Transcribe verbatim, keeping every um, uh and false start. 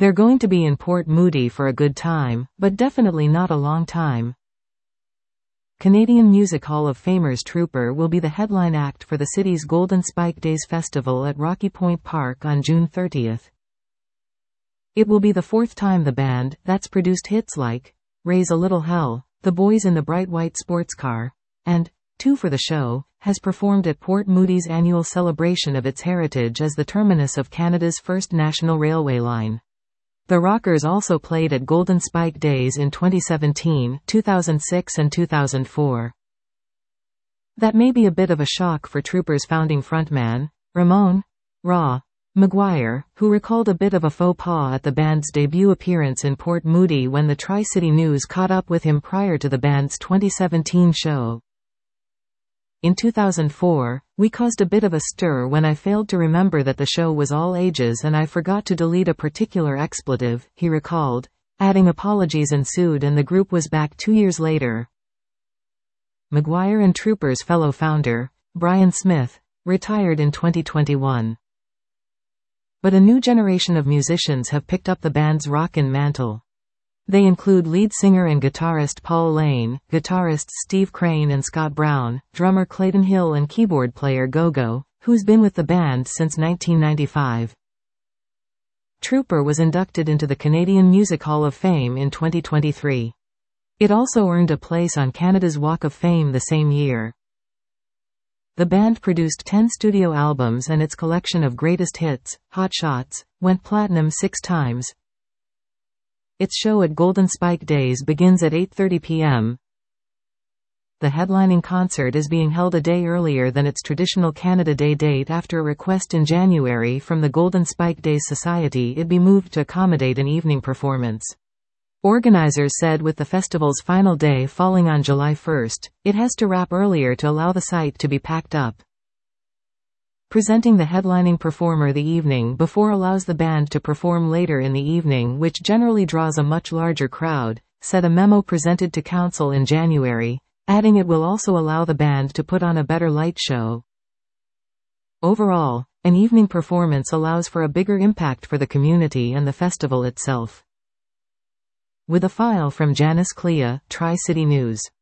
They're going to be in Port Moody for a good time, but definitely not a long time. Canadian Music Hall of Famers Trooper will be the headline act for the city's Golden Spike Days Festival at Rocky Point Park on June thirtieth. It will be the fourth time the band, that's produced hits like Raise a Little Hell, The Boys in the Bright White Sports Car, and Two for the Show, has performed at Port Moody's annual celebration of its heritage as the terminus of Canada's first national railway line. The Rockers also played at Golden Spike Days in twenty seventeen, two thousand six and two thousand four. That may be a bit of a shock for Trooper's founding frontman, Ramon Raw Maguire, who recalled a bit of a faux pas at the band's debut appearance in Port Moody when the Tri-City News caught up with him prior to the band's twenty seventeen show. In two thousand four, we caused a bit of a stir when I failed to remember that the show was all ages and I forgot to delete a particular expletive, he recalled, adding apologies ensued and the group was back two years later. Maguire and Trooper's fellow founder, Brian Smith, retired in twenty twenty-one. But a new generation of musicians have picked up the band's rockin' mantle. They include lead singer and guitarist Paul Lane, guitarists Steve Crane and Scott Brown, drummer Clayton Hill and keyboard player Gogo, who's been with the band since nineteen ninety-five. Trooper was inducted into the Canadian Music Hall of Fame in twenty twenty-three. It also earned a place on Canada's Walk of Fame the same year. The band produced ten studio albums and its collection of greatest hits, Hot Shots, went platinum six times. Its show at Golden Spike Days begins at eight thirty p m The headlining concert is being held a day earlier than its traditional Canada Day date after a request in January from the Golden Spike Days Society it be moved to accommodate an evening performance. Organizers said with the festival's final day falling on July first, it has to wrap earlier to allow the site to be packed up. Presenting the headlining performer the evening before allows the band to perform later in the evening, which generally draws a much larger crowd, said a memo presented to council in January, adding it will also allow the band to put on a better light show. Overall, an evening performance allows for a bigger impact for the community and the festival itself. With a file from Janice Clea, Tri-City News.